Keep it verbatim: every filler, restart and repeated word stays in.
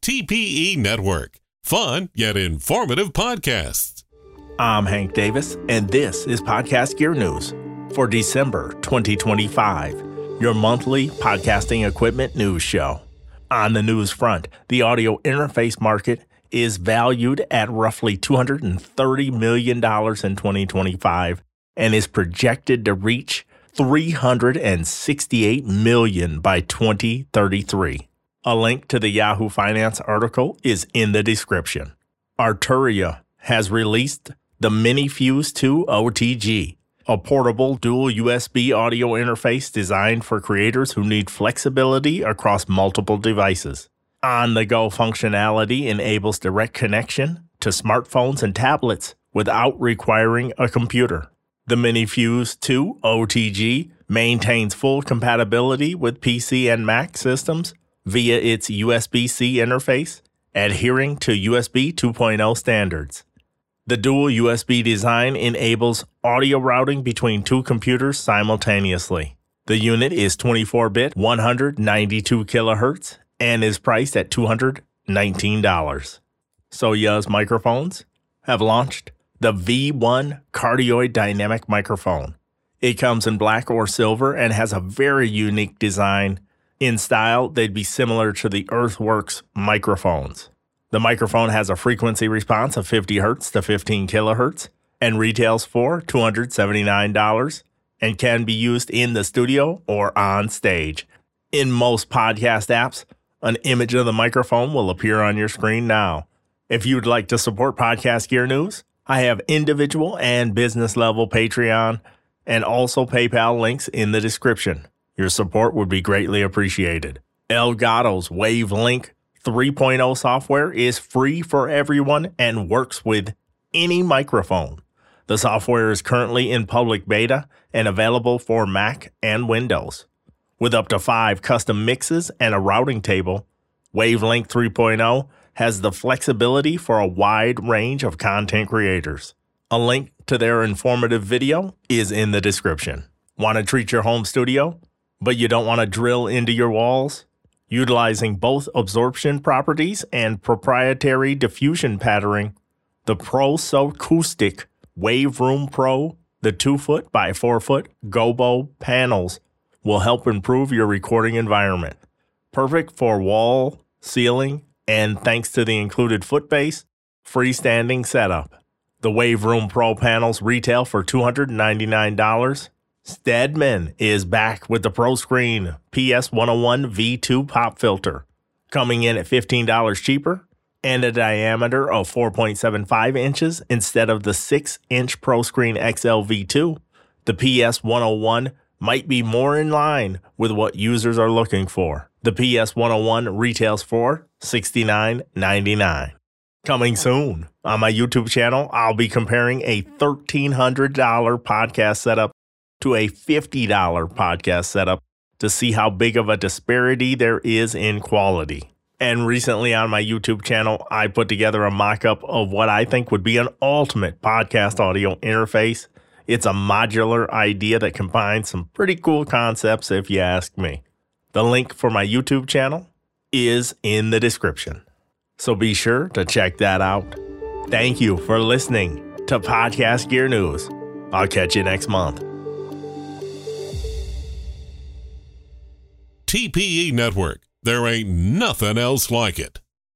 T P E Network. Fun yet informative podcasts. I'm Hank Davis, and this is Podcast Gear News for December twenty twenty-five, your monthly podcasting equipment news show. On the news front, the audio interface market is valued at roughly two hundred thirty million dollars in twenty twenty-five and is projected to reach three hundred sixty-eight million dollars by twenty thirty-three. A link to the Yahoo Finance article is in the description. Arturia has released the MiniFuse two O T G, a portable dual U S B audio interface designed for creators who need flexibility across multiple devices. On-the-go functionality enables direct connection to smartphones and tablets without requiring a computer. The MiniFuse two O T G maintains full compatibility with P C and Mac systems via its U S B-C interface, adhering to U S B two point oh standards. The dual U S B design enables audio routing between two computers simultaneously. The unit is twenty-four bit, one hundred ninety-two kilohertz, and is priced at two hundred nineteen dollars. Soyuz Microphones have launched the V one Cardioid Dynamic Microphone. It comes in black or silver and has a very unique design. In style, they'd be similar to the Earthworks microphones. The microphone has a frequency response of fifty hertz to fifteen kilohertz and retails for two hundred seventy-nine dollars and can be used in the studio or on stage. In most podcast apps, an image of the microphone will appear on your screen now. If you'd like to support Podcast Gear News, I have individual and business level Patreon and also PayPal links in the description. Your support would be greatly appreciated. Elgato's WaveLink three point oh software is free for everyone and works with any microphone. The software is currently in public beta and available for Mac and Windows. With up to five custom mixes and a routing table, WaveLink three point oh has the flexibility for a wide range of content creators. A link to their informative video is in the description. Want to treat your home studio, but you don't want to drill into your walls? Utilizing both absorption properties and proprietary diffusion patterning, the ProSoCoustic Wave Room Pro, the two foot by four foot Gobo panels will help improve your recording environment. Perfect for wall, ceiling, and thanks to the included foot base, freestanding setup. The Wave Room Pro panels retail for two hundred ninety-nine dollars. Stedman is back with the ProScreen P S one oh one V two pop filter, coming in at fifteen dollars cheaper and a diameter of four point seven five inches instead of the six inch ProScreen X L V two. The P S one oh one might be more in line with what users are looking for. The P S one oh one retails for sixty-nine ninety-nine. Coming soon on my YouTube channel, I'll be comparing a thirteen hundred dollars podcast setup to a fifty dollars podcast setup to see how big of a disparity there is in quality. And recently on my YouTube channel, I put together a mock-up of what I think would be an ultimate podcast audio interface. It's a modular idea that combines some pretty cool concepts if you ask me. The link for my YouTube channel is in the description, so be sure to check that out. Thank you for listening to Podcast Gear News. I'll catch you next month. T P E Network. There ain't nothing else like it.